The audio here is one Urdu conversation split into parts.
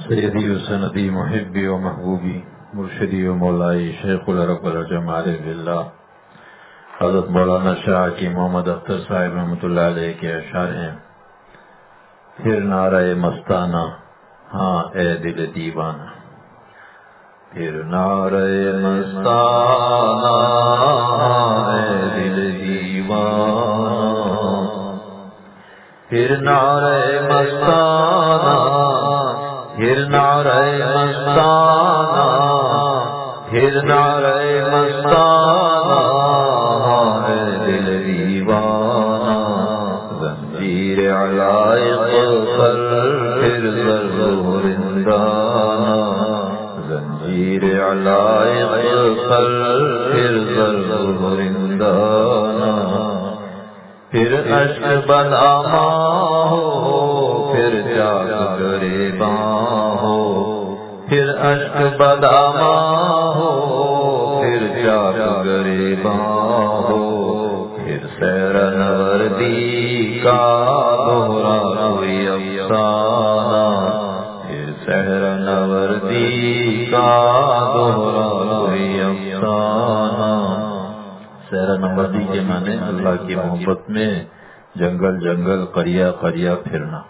سیدی و سندی محبی و محبوبی مرشدی و مولائی شیخ العرب الجمال باللہ حضرت مولانا شاہ کی محمد اختر صاحب رحمۃ اللہ علیہ کے اشعار ہیں۔ پھر نعرہ مستانہ ہاں اے دل دیوانہ، پھر نعرہ مستانہ اے دل دیوانہ، پھر نعرہ مستانہ، پھر نعرہ مستانہ، پھر نعرہ مستانہ اے دل دیوانہ، زنجیر علائق پر پھر ضرور زندانہ، زنجیر علائق پر پھر ضرور زندانہ، پھر اشک بدآما ہو پھر جاگ گریباں ہو، پھر اشک بدآما ہو پھر جاگ گریباں ہو، پھر سیر نوردی کا دوہرا کوئی افسانہ، پھر سیر نوردی کا دوہرا کوئی افسانہ۔ سیر نوردی کے معنی اللہ کی محبت میں جنگل جنگل قریہ قریہ پھرنا،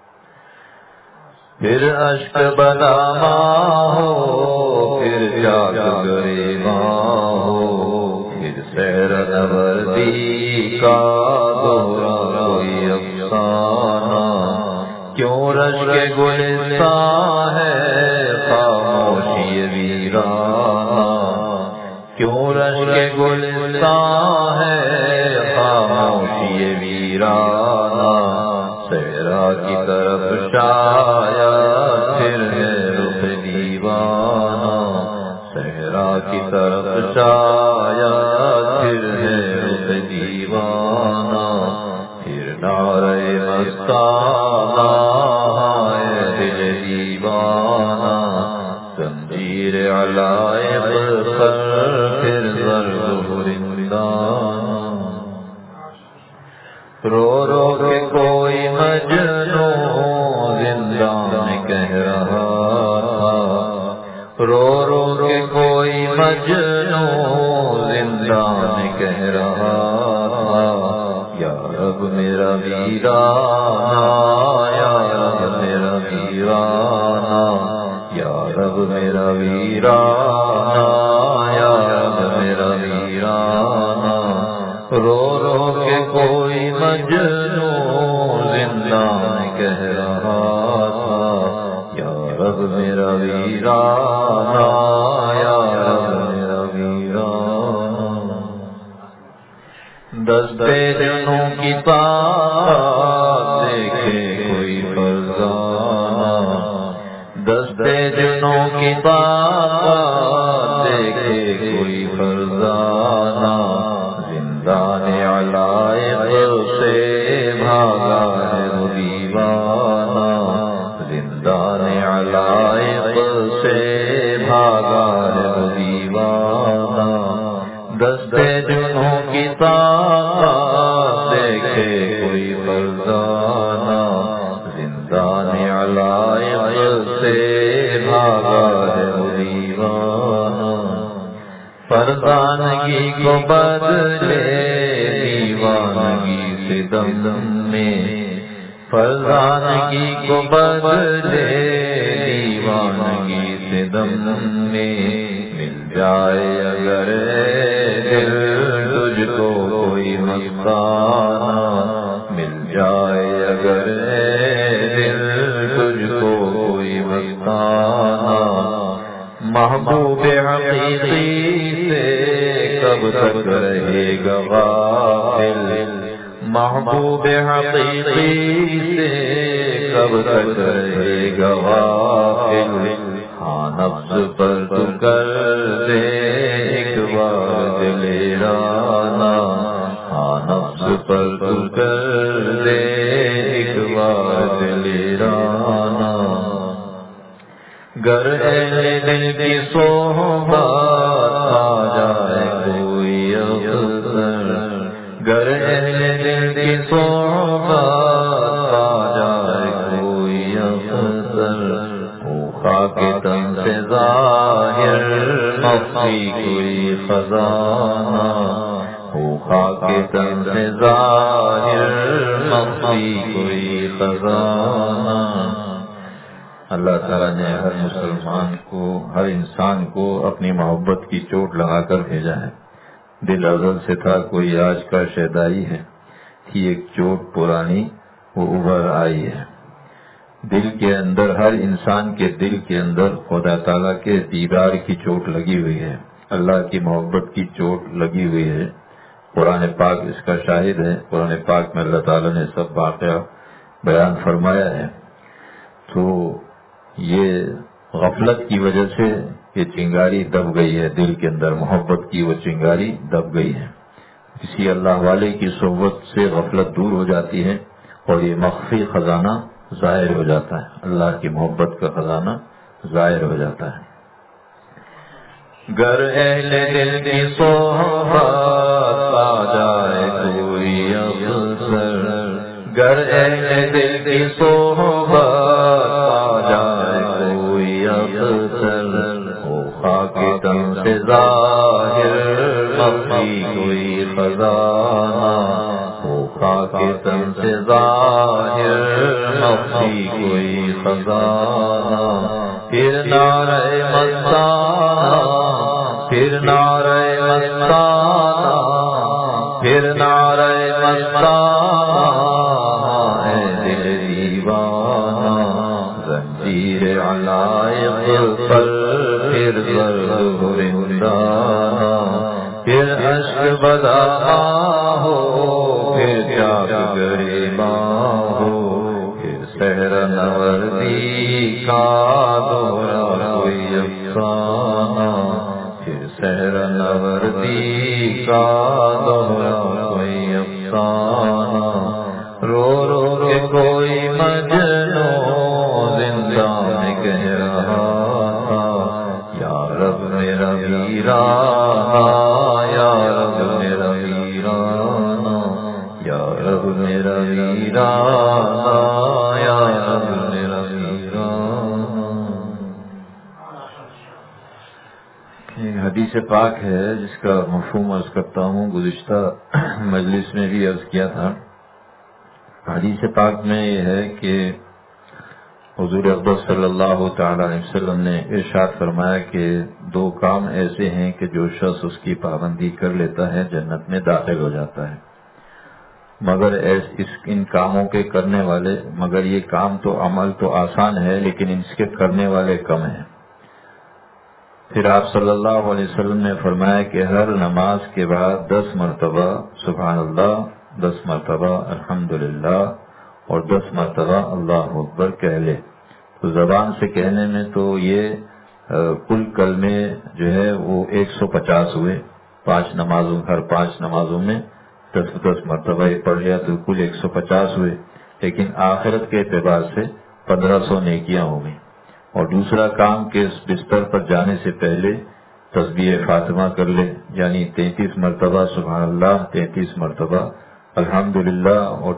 پھر اشک بدآما ہو پھر جاگ گریباں ہو، پھر سیر نوردی کا دوہرا کوئی افسانہ، کیوں رشک گلستاں ہے خاموشی ویرانہ، کیوں رشک گلستاں ہے خاموشی ویرانہ، صحرا کی طرف شاید پھر ہے رخ دیوانہ، صحرا کی طرف شاید پھر ہے رخ دیوانہ، پھر نعرہ مستانہ اے دل دیوانہ، زنجیر علائق پر پھر ضرور زندانہ، رو رو کے کوئی مجنوں زندان کہہ رہا تھا، رو رو کے کوئی مجنوں زندان کہہ رہا تھا، یا رب میرا ویرانہ، یا رب میرا ویرانہ، یا رب میرا ویرانہ، یا رب میرا ویرانہ، رو رو کے کوئی مجنوں زندان کہہ رہا تھا، یا رب میرا ویرانہ، یا رب میرا ویرانہ، دستے جنوں کی طاقت دیکھے کوئی فرزانہ، دستے جنوں کی طاقت دیکھے کوئی فرزانہ، زندان علائق سے بھاگا ہے وہ دیوانہ، زندان علائق سے بھاگا ہے وہ دیوانہ، دستے جنوں کی طاقت دیکھے کوئی فرزانہ، زندان علائق سے بھاگا ہے وہ دیوانہ، فرزانگی کو بدلے دیوانگی سے دم میں، فرزانگی کو بدلے دیوانگی سے دم میں، مل جائے اگر دل تجھ کو کوئی مستانہ، مل جائے اگر دل تجھ کو کوئی مستانہ، محبوب حقیقی سے کب تک رہے گا غافل، محبوب حقیقی سے کب تک رہے گا غافل، ہاں نفس پر تو کر دے ایک بار دلیرانہ، ہاں نفس پر تو کر دے ایک بار دلیرانہ، گر اہل دل کی صحبت آ جائے کوئی افسر، گر اہل دل کی صحبت آ جائے کوئی افسر، خاک تن سے ظاہر مخفی کوئی خزانہ، خاک تن سے ظاہر مخفی کوئی خزانہ۔ اللہ تعالیٰ نے ہر مسلمان کو، ہر انسان کو اپنی محبت کی چوٹ لگا کر بھیجا ہے۔ دل ازل سے تھا، کوئی آج کا شیدائی ہے، تھی ایک چوٹ پرانی وہ ابھر آئی ہے۔ دل کے اندر، ہر انسان کے دل کے اندر خدا تعالیٰ کے دیدار کی چوٹ لگی ہوئی ہے، اللہ کی محبت کی چوٹ لگی ہوئی ہے۔ قرآن پاک اس کا شاہد ہے۔ قرآن پاک میں اللہ تعالیٰ نے سب واقعہ بیان فرمایا ہے۔ تو یہ غفلت کی وجہ سے یہ چنگاری دب گئی ہے، دل کے اندر محبت کی وہ چنگاری دب گئی ہے۔ کسی اللہ والے کی صحبت سے غفلت دور ہو جاتی ہے اور یہ مخفی خزانہ ظاہر ہو جاتا ہے، اللہ کی محبت کا خزانہ ظاہر ہو جاتا ہے۔ گر اہل دل کی صحبت آ جائے کوئی افسر، گر اہل دل کی صحبت آ جائے کوئی افسر، وہ خاک تن سے ظاہر مخفی کوئی خزانہ، وہ خاک تن سے ظاہر مخفی کوئی خزانہ۔ پھر نعرہ مستانہ، پھر نعرہ مستانہ، پھر نعرہ مستانہ، اے دل دیوانہ، زنجیر علائق پر پھر ضرب رندانہ، پھر عشق بدا ہو، پھر جاگ گریباں ہو، پھر سحر نوردی کا دوہرا کوئی افسانہ، پھر سحر نوردی کا دوہرا کوئی افسانہ۔ رو رو کے کوئی مجنوں زندہ میں کہہ رہا تھا، یا رب میرا ویرانہ، یا رب میرا ویرانہ، یا رب میرا ویرانہ، یا رب میرا ویرانہ۔ ایک حدیث پاک ہے جس کا مفہوم عرض کرتا ہوں، گزشتہ مجلس میں بھی عرض کیا تھا۔ حدیث پاک میں یہ ہے کہ حضور اقدس صلی اللہ تعالی علیہ وسلم نے ارشاد فرمایا کہ دو کام ایسے ہیں کہ جو شخص اس کی پابندی کر لیتا ہے جنت میں داخل ہو جاتا ہے، مگر ان کاموں کے کرنے والے، مگر یہ کام تو عمل تو آسان ہے لیکن اس کے کرنے والے کم ہیں۔ پھر آپ صلی اللہ علیہ وسلم نے فرمایا کہ ہر نماز کے بعد 10 مرتبہ سبحان اللہ، 10 مرتبہ الحمدللہ اور 10 مرتبہ اللہ اکبر کہہ لے۔ تو زبان سے کہنے میں تو یہ کل کلمے جو ہے وہ 150 ہوئے، ہر 5 نمازوں میں 10 مرتبہ یہ پڑھ لیا تو کل 150 ہوئے، لیکن آخرت کے اعتبار سے 1500 نیکیاں ہو گئیں۔ اور دوسرا کام کہ اس بستر پر جانے سے پہلے تسبیح فاطمہ کر لے، یعنی 33 مرتبہ سبحان اللہ، 33 مرتبہ الحمدللہ اور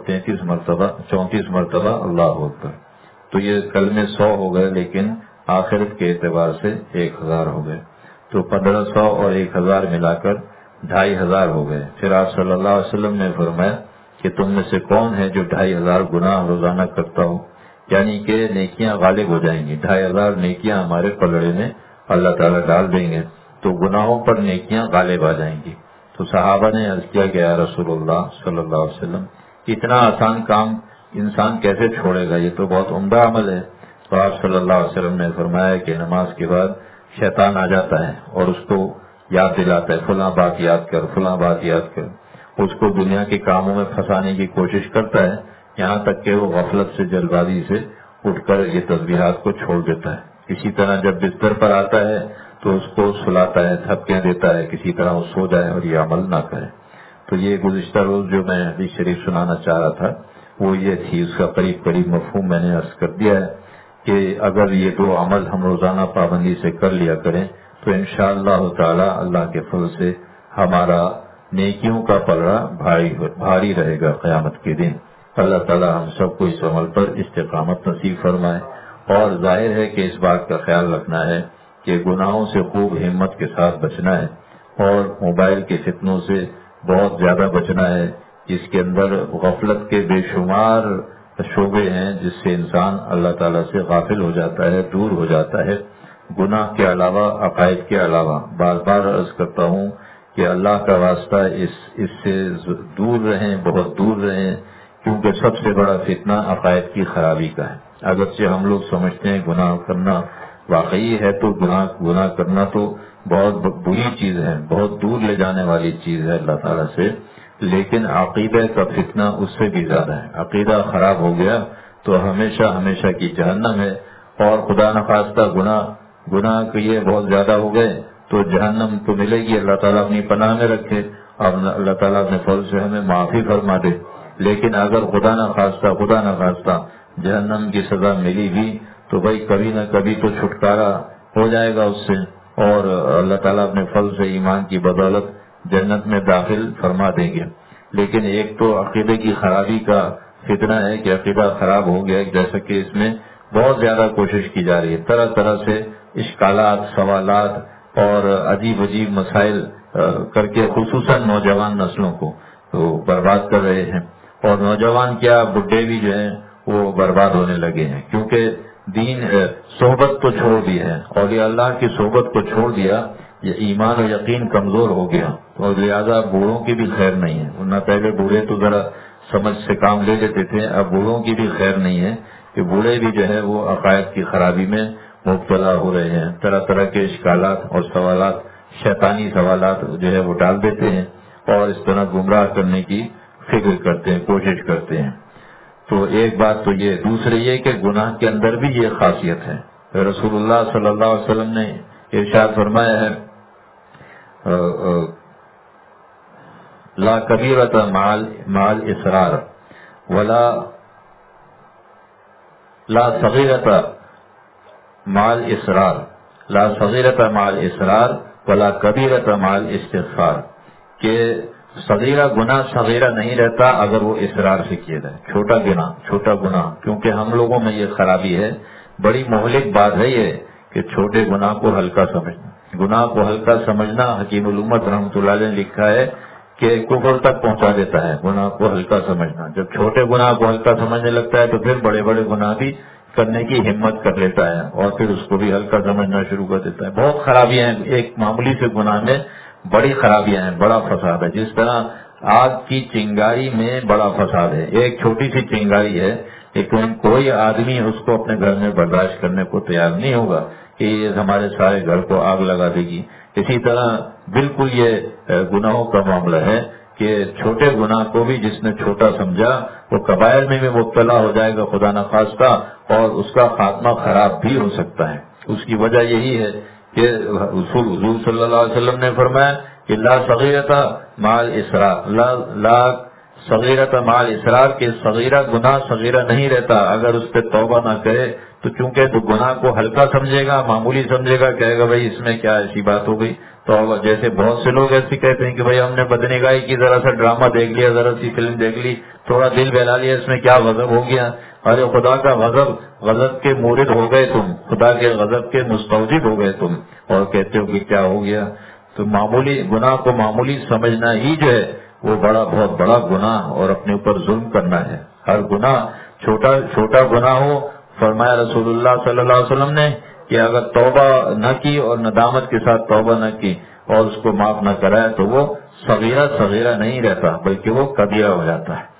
34 مرتبہ اللہ اکبر۔ تو یہ کلمے 100 ہو گئے، لیکن آخرت کے اعتبار سے 1000 ہو گئے، تو 1500 اور 1000 ملا کر 2500 ہو گئے۔ پھر آپ صلی اللہ علیہ وسلم نے فرمایا کہ تم میں سے کون ہے جو 2500 گناہ روزانہ کرتا ہو، یعنی کہ نیکیاں غالب ہو جائیں گی، 2500 نیکیاں ہمارے پلڑے میں اللہ تعالیٰ ڈال دیں گے، تو گناہوں پر نیکیاں غالب آ جائیں گی۔ تو صحابہ نے عرض کیا کہ یا رسول اللہ صلی اللہ علیہ وسلم، اتنا آسان کام انسان کیسے چھوڑے گا، یہ تو بہت عمدہ عمل ہے۔ تو آپ صلی اللہ علیہ وسلم نے فرمایا کہ نماز کے بعد شیطان آ جاتا ہے اور اس کو یاد دلاتا ہے، فلاں بات یاد کر، فلاں بات یاد کر، اس کو دنیا کے کاموں میں پھنسانے کی کوشش کرتا ہے، یہاں تک کہ وہ غفلت سے، جلد بازی سے اٹھ کر یہ تسبیحات کو چھوڑ دیتا ہے۔ اسی طرح جب بستر پر آتا ہے تو اس کو سلاتا ہے، تھپکیاں دیتا ہے، کسی طرح وہ سو جائے اور یہ عمل نہ کرے۔ تو یہ گزشتہ روز جو میں حدیث شریف سنانا چاہ رہا تھا وہ یہ تھی، اس کا قریب مفہوم میں نے عرض کر دیا ہے کہ اگر یہ دو عمل ہم روزانہ پابندی سے کر لیا کریں تو انشاءاللہ تعالی اللہ کے فضل سے ہمارا نیکیوں کا پلڑا بھاری رہے گا قیامت کے دن۔ اللہ تعالی ہم سب کو اس عمل پر استقامت نصیب فرمائے اور ظاہر ہے کہ اس بات کا خیال رکھنا ہے کہ گناہوں سے خوب ہمت کے ساتھ بچنا ہے، اور موبائل کے فتنوں سے بہت زیادہ بچنا ہے، جس کے اندر غفلت کے بے شمار شعبے ہیں جس سے انسان اللہ تعالیٰ سے غافل ہو جاتا ہے، دور ہو جاتا ہے۔ گناہ کے علاوہ، عقائد کے علاوہ بار بار عرض کرتا ہوں کہ اللہ کا واسطہ اس سے دور رہیں، بہت دور رہیں، کیونکہ سب سے بڑا فتنہ عقائد کی خرابی کا ہے۔ اگرچہ ہم لوگ سمجھتے ہیں گناہ کرنا واقعی ہے تو گناہ کرنا تو بہت بری چیز ہے، بہت دور لے جانے والی چیز ہے اللہ تعالیٰ سے، لیکن عقیدہ کا فتنہ اس سے بھی زیادہ ہے۔ عقیدہ خراب ہو گیا تو ہمیشہ کی جہنم ہے، اور خدا نخواستہ گناہ کیے بہت زیادہ ہو گئے تو جہنم تو ملے گی، اللہ تعالیٰ اپنی پناہ میں رکھے، اور اللہ تعالیٰ اپنے فضل سے ہمیں معافی فرما دے۔ لیکن اگر خدا نخواستہ جہنم کی سزا ملی بھی تو بھائی کبھی نہ کبھی تو چھٹکارا ہو جائے گا اس سے، اور اللہ تعالیٰ اپنے فضل سے ایمان کی بدولت جنت میں داخل فرما دیں گے۔ لیکن ایک تو عقیدے کی خرابی کا فتنہ ہے کہ عقیدہ خراب ہو گیا، جیسا کہ اس میں بہت زیادہ کوشش کی جا رہی ہے، طرح طرح سے اشکالات، سوالات اور عجیب مسائل کر کے خصوصاً نوجوان نسلوں کو تو برباد کر رہے ہیں، اور نوجوان کیا بڈھے بھی جو ہیں وہ برباد ہونے لگے ہیں، کیونکہ دین صحبت تو چھوڑ دی ہے، اولیاء اللہ کی صحبت کو چھوڑ دیا، یہ ایمان و یقین کمزور ہو گیا، اور لہذا بوڑھوں کی بھی خیر نہیں ہے، ورنہ پہلے بوڑھے تو ذرا سمجھ سے کام لے لیتے تھے، اب بوڑھوں کی بھی خیر نہیں ہے کہ بوڑھے بھی جو ہے وہ عقائد کی خرابی میں مبتلا ہو رہے ہیں، طرح طرح کے اشکالات اور سوالات، شیطانی سوالات جو ہے وہ ڈال دیتے ہیں، اور اس طرح گمراہ کرنے کی فکر کرتے ہیں، کوشش کرتے ہیں۔ تو ایک بات تو یہ، دوسرے یہ کہ گناہ کے اندر بھی یہ خاصیت ہے، رسول اللہ صلی اللہ علیہ وسلم نے ارشاد فرمایا ہے لا کبیرۃ مع الاصرار ولا لا صغیرۃ مع الاصرار لا صغیرۃ مع الاصرار ولا کبیرۃ مع الاستغفار، کہ صغیرہ گناہ صغیرہ نہیں رہتا اگر وہ اصرار سے کیا جائے، چھوٹا گناہ، کیونکہ ہم لوگوں میں یہ خرابی ہے، بڑی مہلک بات ہے یہ کہ چھوٹے گناہ کو ہلکا سمجھنا، گناہ کو ہلکا سمجھنا حکیم الامت رحمۃ اللہ علیہ نے لکھا ہے کہ کفر تک پہنچا دیتا ہے، گناہ کو ہلکا سمجھنا۔ جب چھوٹے گناہ کو ہلکا سمجھنے لگتا ہے تو پھر بڑے بڑے گناہ بھی کرنے کی ہمت کر لیتا ہے، اور پھر اس کو بھی ہلکا سمجھنا شروع کر دیتا ہے۔ بہت خرابیاں ہیں ایک معمولی سے گناہ میں، بڑی خرابیاں ہیں، بڑا فساد ہے، جس طرح آگ کی چنگاری میں بڑا فساد ہے، ایک چھوٹی سی چنگاری ہے، لیکن کوئی آدمی اس کو اپنے گھر میں برداشت کرنے کو تیار نہیں ہوگا کہ یہ ہمارے سارے گھر کو آگ لگا دے گی۔ اسی طرح بالکل یہ گناہوں کا معاملہ ہے کہ چھوٹے گناہ کو بھی جس نے چھوٹا سمجھا وہ کبائر میں بھی مبتلا ہو جائے گا خدا نخواستہ، اور اس کا خاتمہ خراب بھی ہو سکتا ہے۔ اس کی وجہ یہی ہے کہ حضور صلی اللہ علیہ وسلم نے فرمایا کہ لا صغیرۃ مع الاصرار، لا صغیرۃ مع الاصرار، کہ صغیرہ گناہ صغیرہ نہیں رہتا اگر اس پہ توبہ نہ کرے تو، چونکہ تو گناہ کو ہلکا سمجھے گا، معمولی سمجھے گا، کہے گا بھائی اس میں کیا ایسی بات ہو گئی توبہ۔ جیسے بہت سے لوگ ایسے کہتے ہیں کہ بھائی ہم نے بدنگاہی کی، ذرا سا ڈرامہ دیکھ لیا، ذرا سی فلم دیکھ لی، تھوڑا دل بہلا لیا، اس میں کیا غضب ہو گیا؟ ارے خدا کا غضب کے مورد ہو گئے تم، خدا کے غضب کے مستوجب ہو گئے تم، اور کہتے ہو کہ کیا ہو گیا؟ تو معمولی گناہ کو معمولی سمجھنا ہی جو ہے وہ بہت بڑا گناہ اور اپنے اوپر ظلم کرنا ہے۔ ہر گناہ چھوٹا گناہ ہو، فرمایا رسول اللہ صلی اللہ علیہ وسلم نے کہ اگر توبہ نہ کی اور ندامت کے ساتھ توبہ نہ کی اور اس کو معاف نہ کرایا تو وہ صغیرہ نہیں رہتا بلکہ وہ کبیرہ ہو جاتا ہے۔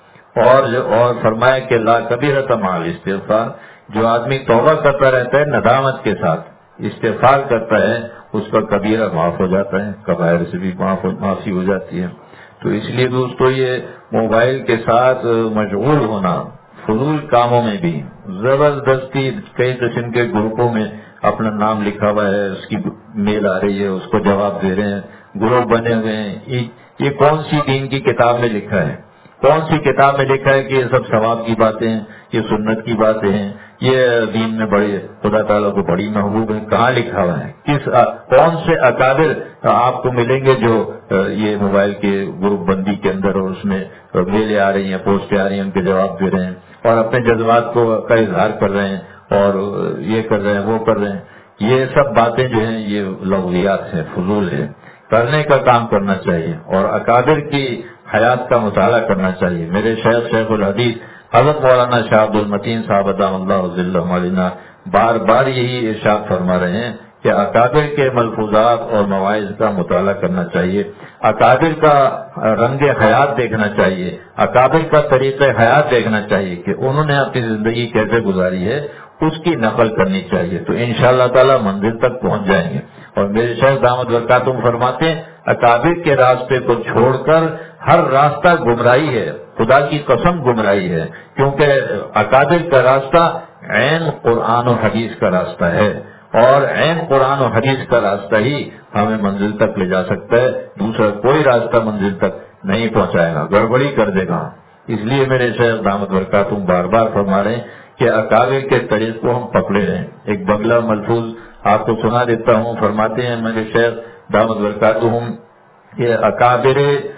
اور فرمایا کہ لا کبیرۃ مع الاستغفار، جو آدمی توبہ کرتا رہتا ہے ندامت کے ساتھ استغفار کرتا ہے اس کا کبیرہ معاف ہو جاتا ہے، کبائر سے بھی معافی ہو جاتی ہے۔ تو اس لیے دوستو یہ موبائل کے ساتھ مشغول ہونا، فضول کاموں میں بھی زبردستی کئی قسم کے گروپوں میں اپنا نام لکھا ہوا ہے، اس کی میل آ رہی ہے، اس کو جواب دے رہے ہیں، گروپ بنے ہوئے ہیں۔ یہ کون سی دین کی کتاب میں لکھا ہے؟ کون سی کتاب میں لکھا ہے کہ یہ سب ثواب کی باتیں ہیں، یہ سنت کی باتیں ہیں، یہ دین میں بڑی خدا تعالیٰ کو بڑی محبوب ہے؟ کہاں لکھا ہوا ہے؟ کون سے اکابر آپ کو ملیں گے جو یہ موبائل کے گروپ بندی کے اندر اور اس میں میلیں آ رہی ہیں، پوسٹیں آ رہی ہیں، ان کے جواب دے رہے ہیں اور اپنے جذبات کا اظہار کر رہے ہیں اور یہ کر رہے ہیں وہ کر رہے ہیں. یہ سب باتیں جو ہیں یہ لغویات ہیں، فضول ہے. کرنے کا کام کرنا چاہیے اور اکابر کی حیات کا مطالعہ کرنا چاہیے. میرے شیخ الحدیث حضرت مولانا شاہ عبد المتین صاحب ادام اللہ ذلہ مولانا بار بار یہی ارشاد فرما رہے ہیں کہ اکابر کے ملفوظات اور مواعظ کا مطالعہ کرنا چاہیے، اکابر کا رنگ حیات دیکھنا چاہیے، اکابر کا طریقہ حیات دیکھنا چاہیے کہ انہوں نے اپنی زندگی کیسے گزاری ہے، اس کی نقل کرنی چاہیے. تو انشاءاللہ تعالی منزل تک پہنچ جائیں گے. اور میرے شیخ دامت برکاتہم فرماتے ہیں اکابر کے راستے کو چھوڑ کر ہر راستہ گمراہی ہے، خدا کی قسم گمراہی ہے، کیونکہ اکابر کا راستہ عین قرآن و حدیث کا راستہ ہے، اور عین قرآن و حدیث کا راستہ ہی ہمیں منزل تک لے جا سکتا ہے. دوسرا کوئی راستہ منزل تک نہیں پہنچائے گا، گڑبڑی کر دے گا. اس لیے میرے شیخ دامت برکاتہم بار بار فرما رہے ہیں کہ اکابر کے طریق کو ہم پکڑے رہیں. ایک بگلا ملفوظ آپ کو سنا دیتا ہوں. فرماتے ہیں میرے شیخ دامت برکاتہم کہ اکابر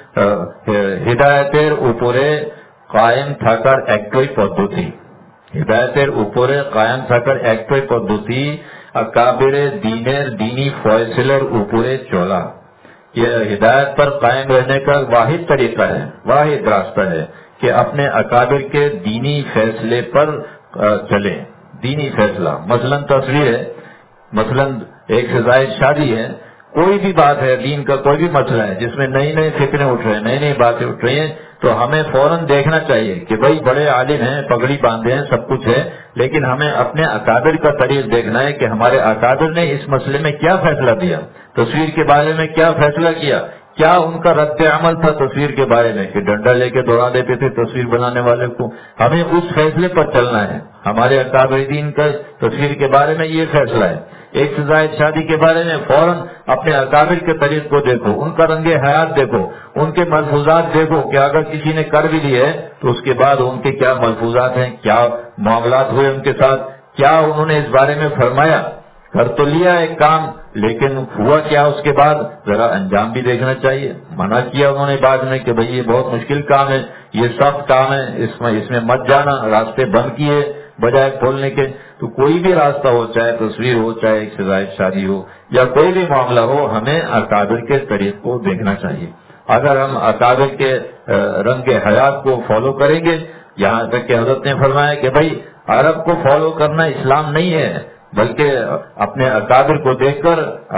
ہدایتر اوپرے قائم থাকার একটাই পদ্ধতি, হৃদায়তের উপরে কায়েম থাকার একটাই পদ্ধতি اکابر دینের دینی فیصلর উপরে چلا. یہ ہدایت پر قائم رہنے کا واحد طریقہ ہے، واحد راستہ ہے کہ اپنے اکابر کے دینی فیصلے پر چلیں. دینی فیصلہ مثلا تصویر ہے، مثلا ایک سے زائد شادی ہے، کوئی بھی بات ہے دین کا، کوئی بھی مسئلہ ہے جس میں نئی نئی فکریں اٹھ رہے ہیں، نئی نئی باتیں اٹھ رہی ہیں، تو ہمیں فوراً دیکھنا چاہیے کہ بھائی بڑے عالم ہیں، پگڑی باندھے ہیں، سب کچھ ہے، لیکن ہمیں اپنے اکابر کا طریق دیکھنا ہے کہ ہمارے اکابر نے اس مسئلے میں کیا فیصلہ دیا، تصویر کے بارے میں کیا فیصلہ کیا، کیا ان کا رد عمل تھا تصویر کے بارے میں کہ ڈنڈا لے کے دوڑا دیتے تھے تصویر بنانے والے کو. ہمیں اس فیصلے پر چلنا ہے. ہمارے اکابر دین کا تصویر کے بارے میں یہ فیصلہ ہے. ایک سے زائد شادی کے بارے میں فوراً اپنے اکابر کے طریق کو دیکھو، ان کا رنگ حیات دیکھو، ان کے ملفوظات دیکھو کہ اگر کسی نے کر بھی لیے تو اس کے بعد ان کے کیا ملفوظات ہیں، کیا معاملات ہوئے ان کے ساتھ، کیا انہوں نے اس بارے میں فرمایا. کر تو لیا ایک کام، لیکن ہوا کیا اس کے بعد، ذرا انجام بھی دیکھنا چاہیے. منع کیا انہوں نے بعد میں کہ بھئی یہ بہت مشکل کام ہے، یہ سخت کام ہے، اس میں مت جانا، راستے بند کیے بجائے کھولنے کے. تو کوئی بھی راستہ ہو، چاہے تصویر ہو، چاہے ایک سے زائد شادی ہو، یا کوئی بھی معاملہ ہو، ہمیں اکابر کے طریق کو دیکھنا چاہیے. اگر ہم اکابر کے رنگ حیات کو فالو کریں گے، یہاں تک کہ حضرت نے فرمایا کہ بھئی عرب کو فالو کرنا اسلام نہیں ہے، بلکہ اپنے اکابر کو دیکھ کر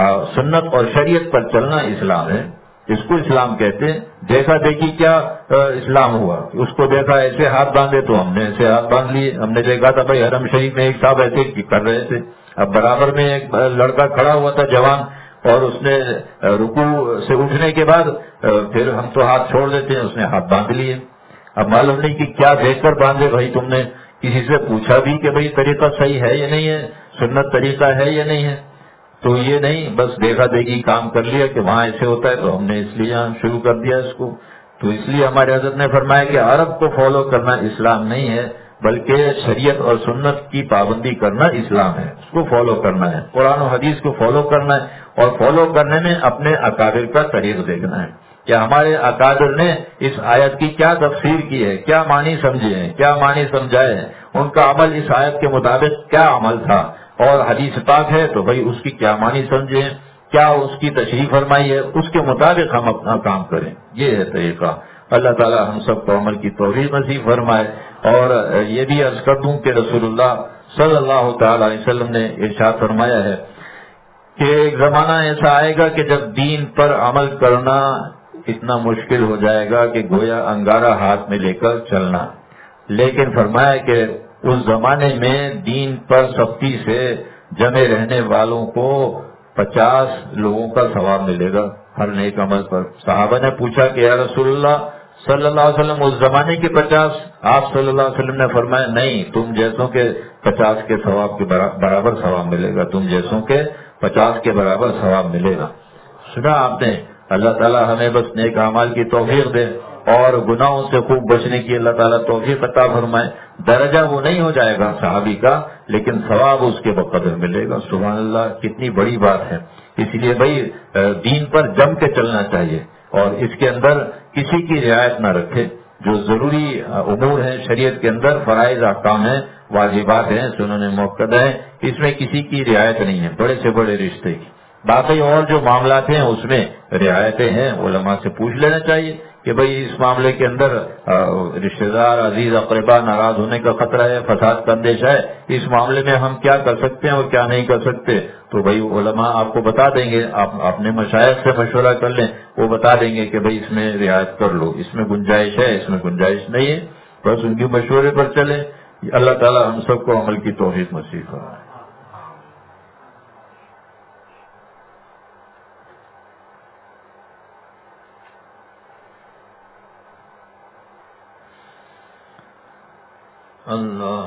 سنت اور شریعت پر چلنا اسلام ہے. اس کو اسلام کہتے ہیں. دیکھا دیکھی کیا اسلام ہوا، اس کو دیکھا ایسے ہاتھ باندھے تو ہم نے ایسے ہاتھ باندھ لیے. ہم نے دیکھا تھا بھائی حرم شریف میں ایک صاحب ایسے کر رہے تھے، اب برابر میں ایک لڑکا کھڑا ہوا تھا جوان، اور اس نے رکوع سے اٹھنے کے بعد پھر ہم تو ہاتھ چھوڑ دیتے ہیں، اس نے ہاتھ باندھ لیے. اب معلوم نہیں کہ کیا دیکھ کر باندھے بھائی. تم نے کسی سے پوچھا بھی کہ بھئی طریقہ صحیح ہے یا نہیں ہے، سنت طریقہ ہے یا نہیں ہے؟ تو یہ نہیں بس دیکھا دیکھی کام کر لیا کہ وہاں ایسے ہوتا ہے تو ہم نے اس لیے یہاں شروع کر دیا اس کو. تو اس لیے ہمارے حضرت نے فرمایا کہ عرب کو فالو کرنا اسلام نہیں ہے، بلکہ شریعت اور سنت کی پابندی کرنا اسلام ہے. اس کو فالو کرنا ہے، قرآن و حدیث کو فالو کرنا ہے، اور فالو کرنے میں اپنے اکابر کا طریق دیکھنا ہے کہ ہمارے اکابر نے اس آیت کی کیا تفسیر کی ہے، کیا معنی سمجھے ہیں، کیا معنی سمجھائے ہیں، ان کا عمل اس آیت کے مطابق کیا عمل تھا. اور حدیث پاک ہے تو بھائی اس کی کیا معنی سمجھیں، کیا اس کی تشریح فرمائی ہے، اس کے مطابق ہم اپنا کام کریں. یہ ہے طریقہ. اللہ تعالی ہم سب کو عمل کی توفیق نصیب فرمائے. اور یہ بھی عرض کر دوں کہ رسول اللہ صلی اللہ تعالی علیہ وسلم نے ارشاد فرمایا ہے کہ ایک زمانہ ایسا آئے گا کہ جب دین پر عمل کرنا اتنا مشکل ہو جائے گا کہ گویا انگارہ ہاتھ میں لے کر چلنا. لیکن فرمایا کہ اس زمانے میں دین پر سختی سے جمے رہنے والوں کو 50 لوگوں کا ثواب ملے گا ہر نیک عمل پر. صحابہ نے پوچھا کہ یا رسول اللہ صلی اللہ علیہ وسلم اس زمانے کے 50؟ آپ صلی اللہ علیہ وسلم نے فرمایا نہیں، تم جیسوں کے 50 کے ثواب کے برابر ثواب ملے گا، تم جیسوں کے 50 کے برابر ثواب ملے گا. سنا آپ نے. اللہ تعالی ہمیں بس نیک اعمال کی توفیق دے اور گناہوں سے خوب بچنے کی اللہ تعالیٰ توفیق عطا فرمائے. درجہ وہ نہیں ہو جائے گا صحابی کا، لیکن ثواب اس کے بقدر ملے گا. سبحان اللہ، کتنی بڑی بات ہے. اس لیے بھائی دین پر جم کے چلنا چاہیے اور اس کے اندر کسی کی رعایت نہ رکھے. جو ضروری امور ہیں شریعت کے اندر، فرائض احکام ہیں، واجبات ہیں، سنن مؤکدہ ہیں، اس میں کسی کی رعایت نہیں ہے، بڑے سے بڑے رشتے کی۔ باقی اور جو معاملات ہیں اس میں رعایتیں ہیں، علماء سے پوچھ لینا چاہیے کہ بھئی اس معاملے کے اندر رشتہ دار، عزیز اقربا ناراض ہونے کا خطرہ ہے، فساد کا اندیشہ ہے، اس معاملے میں ہم کیا کر سکتے ہیں اور کیا نہیں کر سکتے، تو بھئی علماء آپ کو بتا دیں گے، آپ اپنے مشائخ سے مشورہ کر لیں، وہ بتا دیں گے کہ بھئی اس میں رعایت کر لو، اس میں گنجائش ہے، اس میں گنجائش نہیں ہے، بس ان کے مشورے پر چلیں۔ اللہ تعالی ہم سب کو عمل کی توفیق نصیب فرمائے۔ اللہ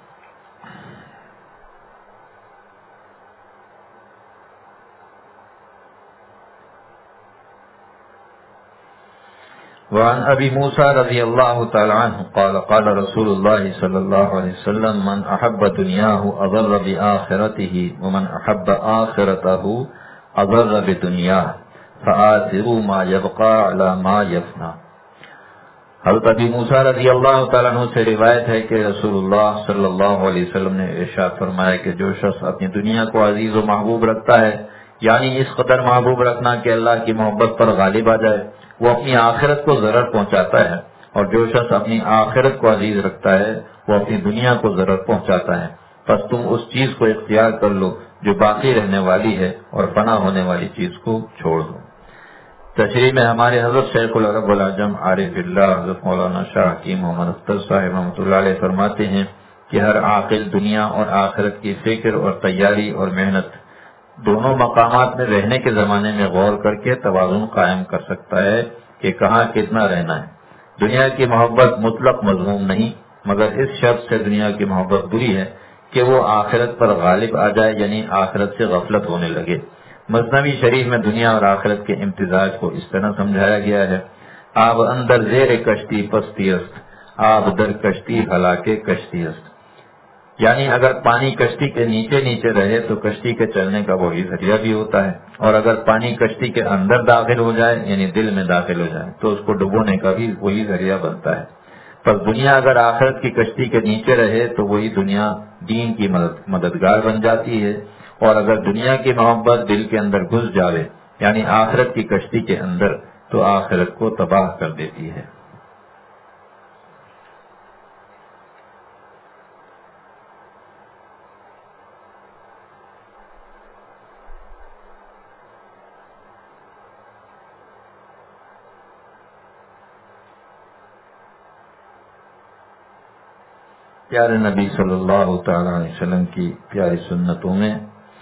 وعن ابی موسیٰ رضی اللہ تعالی عنہ قال قال رسول اللہ صلی اللہ علیہ وسلم من احب دنیاہ اضر بآخرته ومن احب آخرته اضر بدنیاہ فآثروا ما يبقى على ما يفنى۔ حضرت ابی موسیٰ رضی اللہ تعالیٰ عنہ سے روایت ہے کہ رسول اللہ صلی اللہ علیہ وسلم نے ارشاد فرمایا کہ جو شخص اپنی دنیا کو عزیز و محبوب رکھتا ہے، یعنی اس قدر محبوب رکھنا کہ اللہ کی محبت پر غالب آ جائے، وہ اپنی آخرت کو ضرر پہنچاتا ہے، اور جو شخص اپنی آخرت کو عزیز رکھتا ہے وہ اپنی دنیا کو ضرر پہنچاتا ہے۔ پس تم اس چیز کو اختیار کر لو جو باقی رہنے والی ہے، اور فنا ہونے والی چیز کو چھوڑ دو۔ تشریح میں ہمارے حضرت شیخ العرب والعجم عارف اللہ حضرت مولانا شاہ حکیم محمد اختر صاحب رحمۃ اللہ علیہ فرماتے ہیں کہ ہر عاقل دنیا اور آخرت کی فکر اور تیاری اور محنت دونوں مقامات میں رہنے کے زمانے میں غور کر کے توازن قائم کر سکتا ہے کہ کہاں کتنا رہنا ہے۔ دنیا کی محبت مطلق مذموم نہیں، مگر اس شرط سے دنیا کی محبت بری ہے کہ وہ آخرت پر غالب آ جائے، یعنی آخرت سے غفلت ہونے لگے۔ مثنوی شریف میں دنیا اور آخرت کے امتزاج کو اس طرح سمجھایا گیا ہے: آب اندر زیر کشتی پستی است، آب در کشتی ہلاکے کشتی است۔ یعنی اگر پانی کشتی کے نیچے نیچے رہے تو کشتی کے چلنے کا وہی ذریعہ بھی ہوتا ہے، اور اگر پانی کشتی کے اندر داخل ہو جائے، یعنی دل میں داخل ہو جائے، تو اس کو ڈبونے کا بھی وہی ذریعہ بنتا ہے۔ پر دنیا اگر آخرت کی کشتی کے نیچے رہے تو وہی دنیا دین کی مددگار بن جاتی ہے، اور اگر دنیا کی محبت دل کے اندر گھس جاوے، یعنی آخرت کی کشتی کے اندر، تو آخرت کو تباہ کر دیتی ہے۔ پیارے نبی صلی اللہ تعالی علیہ وسلم کی پیاری سنتوں میں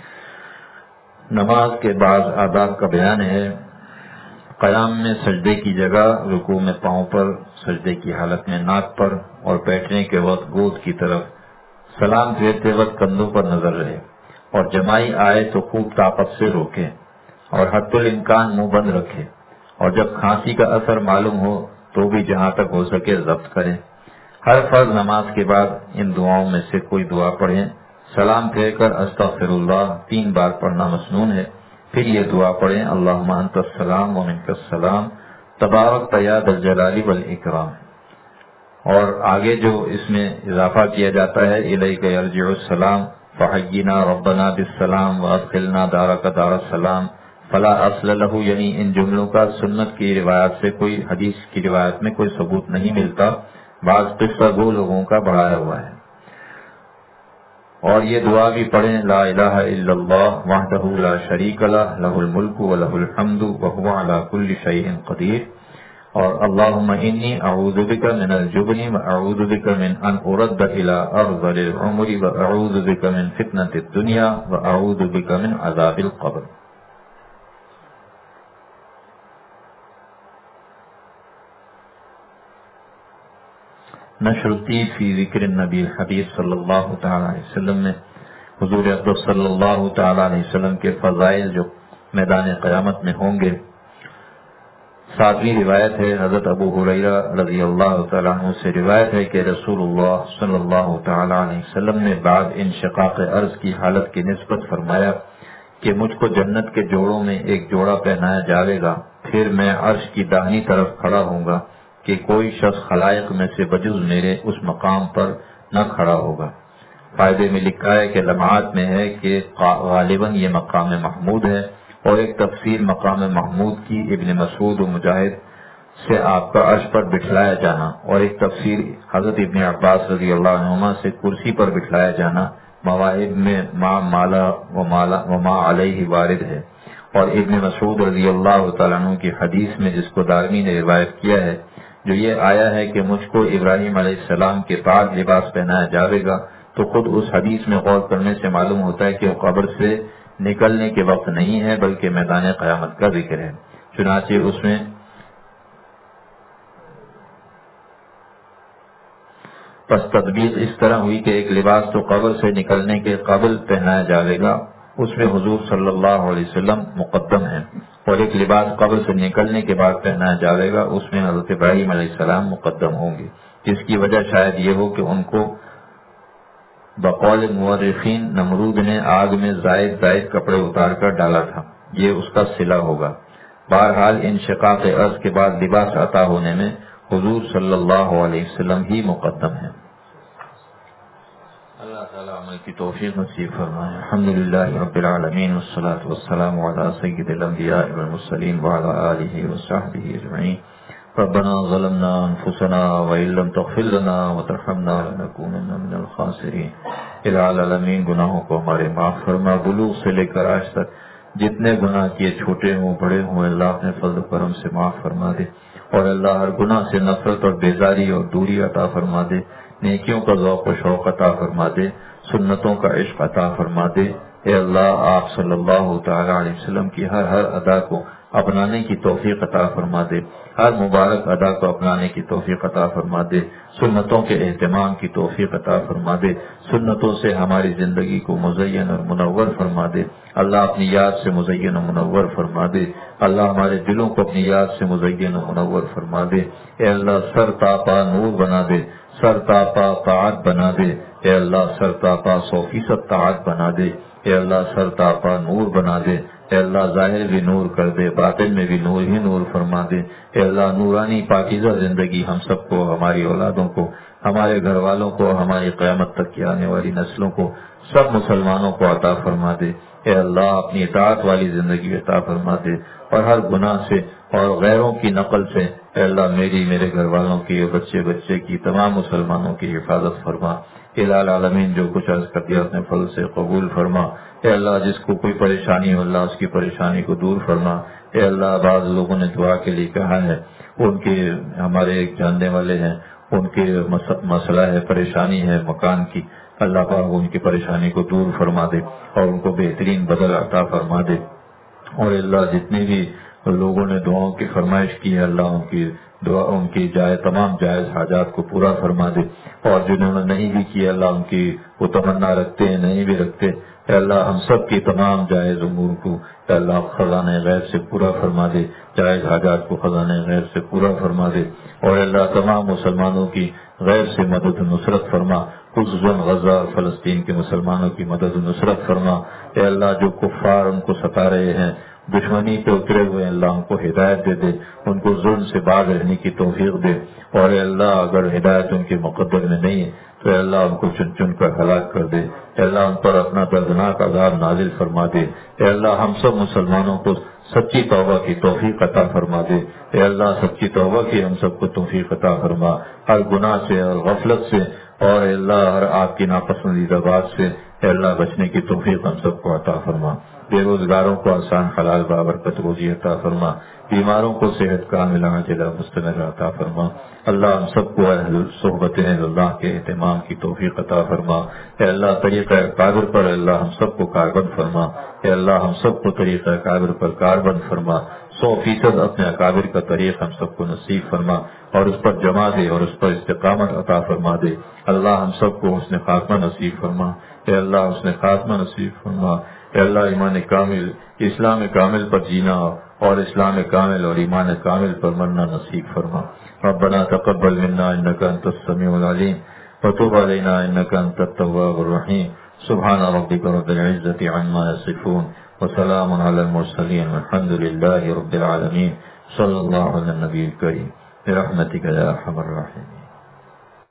نماز کے بعض آداب کا بیان ہے۔ قیام میں سجدے کی جگہ رکوع میں پاؤں پر، سجدے کی حالت میں ناک پر، اور بیٹھنے کے وقت گود کی طرف، سلام پھیرتے وقت کندھوں پر نظر رہے، اور جمائی آئے تو خوب طاقت سے روکے، اور حد الامکان منہ بند رکھے، اور جب کھانسی کا اثر معلوم ہو تو بھی جہاں تک ہو سکے ضبط کریں۔ ہر فرض نماز کے بعد ان دعاؤں میں سے کوئی دعا پڑھیں۔ سلام پھیر کر استغفر اللہ 3 بار پڑھنا مسنون ہے، پھر یہ دعا پڑھیں: اللہم انت السلام و منک السلام تبارک یا ذا الجلال والاکرام۔ اور آگے جو اس میں اضافہ کیا جاتا ہے: الیک یرجع السلام فحینا ربنا بالسلام وادخلنا دارک دار السلام فلا اصل لہ، یعنی ان جملوں کا سنت کی روایت سے، کوئی حدیث کی روایت میں کوئی ثبوت نہیں ملتا، بعض قصہ گو لوگوں کا بڑھایا ہوا ہے۔ اور یہ دعا بھی پڑھیں: لا الہ الا اللہ وحدہ لا شریک لہ لہ الملک ولہ الحمد وہو علی کل شیء قدیر، اور اللہم انی اعوذ بک من الجبن واعوذ بک من ان ارد الی ارذل العمر واعوذ بک من فتنۃ الدنیا واعوذ بک من عذاب القبر۔ نشر الطیب فی ذکر النبی الحبیب صلی اللہ تعالی علیہ وسلم میں حضور اقدس صلی اللہ تعالی علیہ وسلم کے فضائل جو میدان قیامت میں ہوں گے۔ 7ویں روایت ہے، حضرت ابو ہریرہ رضی اللہ تعالیٰ عنہ سے روایت ہے کہ رسول اللہ صلی اللہ تعالی علیہ وسلم نے بعد انشقاق ارض کی حالت کی نسبت فرمایا کہ مجھ کو جنت کے جوڑوں میں ایک جوڑا پہنایا جائے گا، پھر میں عرش کی داہنی طرف کھڑا ہوں گا کہ کہ کوئی شخص خلائق میں سے بجز میرے اس مقام پر نہ کھڑا ہوگا۔ فائدے میں لکھا ہے کہ لمحات میں ہے کہ غالباً یہ مقام محمود ہے، اور ایک تفسیر مقام محمود کی ابن مسعود و مجاہد سے آپ کا عرش پر بٹھلایا جانا، اور ایک تفسیر حضرت ابن عباس رضی اللہ عنہما سے کرسی پر بٹھلایا جانا مواہب میں ما علیہ وارد ہے۔ اور ابن مسعود رضی اللہ تعالیٰ عنہ کی حدیث میں جس کو دارمی نے روایت کیا ہے، جو یہ آیا ہے کہ مجھ کو ابراہیم علیہ السلام کے بعد لباس پہنایا جاوے گا، تو خود اس حدیث میں غور کرنے سے معلوم ہوتا ہے کہ وہ قبر سے نکلنے کے وقت نہیں ہے بلکہ میدان قیامت کا ذکر ہے۔ چنانچہ اس میں پس تطبیق اس طرح ہوئی کہ ایک لباس تو قبر سے نکلنے کے قبل پہنایا جاوے گا، اس میں حضور صلی اللہ علیہ وسلم مقدم ہے، اور ایک لباس قبر سے نکلنے کے بعد پہنایا جاوے گا، اس میں حضرت ابراہیم علیہ السلام مقدم ہوں گے، جس کی وجہ شاید یہ ہو کہ ان کو بقول مورخین نمرود نے آگ میں زائد کپڑے اتار کر ڈالا تھا، یہ اس کا صلہ ہوگا۔ بہرحال انشقاق ارض کے بعد لباس عطا ہونے میں حضور صلی اللہ علیہ وسلم ہی مقدم ہے۔ اللہ تعالیٰ عمل کی توفیق نصیب فرمائے۔ الحمدللہ رب العالمین والصلاة والسلام علی سید الانبیاء والمرسلین وعلی آلہ وصحبہ اجمعین۔ ربنا ظلمنا انفسنا وان لم تغفر لنا وترحمنا لنکونن من الخاسرین۔ الہ العالمین گناہوں کو ہمارے معاف فرما، بلوغ سے لے کر آج تک جتنے گناہ کیے چھوٹے ہوں بڑے ہوں اللہ اپنے فضل و کرم سے معاف فرما دے، اور اللہ ہر گناہ سے نفرت اور بیزاری اور دوری عطا فرما دے، نیکیوں کا ذوق و شوق عطا فرما دے، سنتوں کا عشق عطا فرما دے۔ اے اللہ آپ صلی اللہ تعالی علیہ وسلم کی ہر ادا کو اپنانے کی توفیق عطا فرما دے، ہر مبارک ادا کو اپنانے کی توفیق عطا فرما دے، سنتوں کے اہتمام کی توفیق عطا فرما دے، سنتوں سے ہماری زندگی کو مزین اور منور فرما دے۔ اللہ اپنی یاد سے مزین و منور فرما دے، اللہ ہمارے دلوں کو اپنی یاد سے مزین و منور فرما دے۔ اے اللہ سر تاپا نور بنا دے، سر تاپا طاعت بنا دے، اے اللہ سر تاپا 100% طاعت بنا دے، اے اللہ سر تاپا نور بنا دے، اے اللہ ظاہر بھی نور کر دے، باطن میں بھی نور ہی نور فرما دے۔ اے اللہ نورانی پاکیزہ زندگی ہم سب کو، ہماری اولادوں کو، ہمارے گھر والوں کو، ہماری قیامت تک کی آنے والی نسلوں کو، سب مسلمانوں کو عطا فرما دے۔ اے اللہ اپنی اطاعت والی زندگی عطا فرما دے، اور ہر گناہ سے اور غیروں کی نقل سے اے اللہ میری، میرے گھر والوں کی، بچے کی، تمام مسلمانوں کی حفاظت فرما۔ الہ العالمین جو کچھ عرض کر دیا اپنے فضل سے قبول فرما۔ اے اللہ جس کو کوئی پریشانی ہو اللہ اس کی پریشانی کو دور فرما۔ اے اللہ بعض لوگوں نے دعا کے لیے کہا ہے، ان کے ہمارے ایک جاننے والے ہیں، ان کے مسئلہ ہے، پریشانی ہے مکان کی، اللہ پاک ان کی پریشانی کو دور فرما دے اور ان کو بہترین بدل عطا فرما دے۔ اور اللہ جتنے بھی لوگوں نے دعاؤں کی فرمائش کی ہے اللہ ان کی دعا، ان کی تمام جائز حاجات کو پورا فرما دے، اور جنہوں نے نہیں بھی کی اللہ ان کی وہ تمنا رکھتے ہیں نہیں بھی رکھتے، اے اللہ ہم سب کی تمام جائز امور کو اے اللہ خزانہ غیب سے پورا فرما دے، جائز حاجات کو خزانہ غیب سے پورا فرما دے، اور اے اللہ تمام مسلمانوں کی غیب سے مدد و نصرت فرما، خصوصاً غزہ اور فلسطین کے مسلمانوں کی مدد و نصرت فرما۔ اے اللہ جو کفار ان کو ستا رہے ہیں، دشمنی پہ اترے ہوئے اللہ ان کو ہدایت دے دے، ان کو ظلم سے باز رہنے کی توفیق دے، اور اے اللہ اگر ہدایت ان کے مقدر میں نہیں ہے تو اے اللہ ان کو چن چن کر ہلاک کر دے، اے اللہ ان پر اپنا دردناک عذاب نازل فرما دے، اے اللہ ہم سب مسلمانوں کو سچی توبہ کی توفیق عطا فرما دے، اے اللہ سچی توبہ کی ہم سب کو توفیق عطا فرما، ہر گناہ سے اور غفلت سے اور اے اللہ ہر آپ کی ناپسندیدہ بات سے اے اللہ بچنے کی توفیق ہم سب کو عطا فرما، بے روزگاروں کو آسان حلال بابرکت روزی عطا فرما، بیماروں کو صحت کاملہ عاجلہ مستمر عطا فرما، اللہ ہم سب کو اہل صحبت اہل اللہ کے اہتمام کی توفیق عطا فرما، اے اللہ طریقہ کابر پر اللہ ہم سب کو کاربند فرما، اے اللہ ہم سب کو طریقہ کابر پر کاربند فرما، 100% اپنے اکابر کا طریق ہم سب کو نصیب فرما اور اس پر جمع دے اور اس پر استقامت عطا فرما دے، اللہ ہم سب کو حسن خاتمہ نصیب فرما، اے اللہ حسن خاتمہ نصیب فرما، اے اللہ ایمان کامل اسلام کامل پر جینا اور اسلام کامل اور ایمان کامل پر مرنا نصیب فرما۔ ربنا تقبل منا انك انت السميع العليم وتب علينا انك انت التواب الرحيم۔ سبحان ربك رب العزة عما يصفون وسلام على المرسلين والحمد لله رب العالمين۔ صلی اللہ علیہ النبی الکریم۔ برحمتک یا ارحم الراحمین.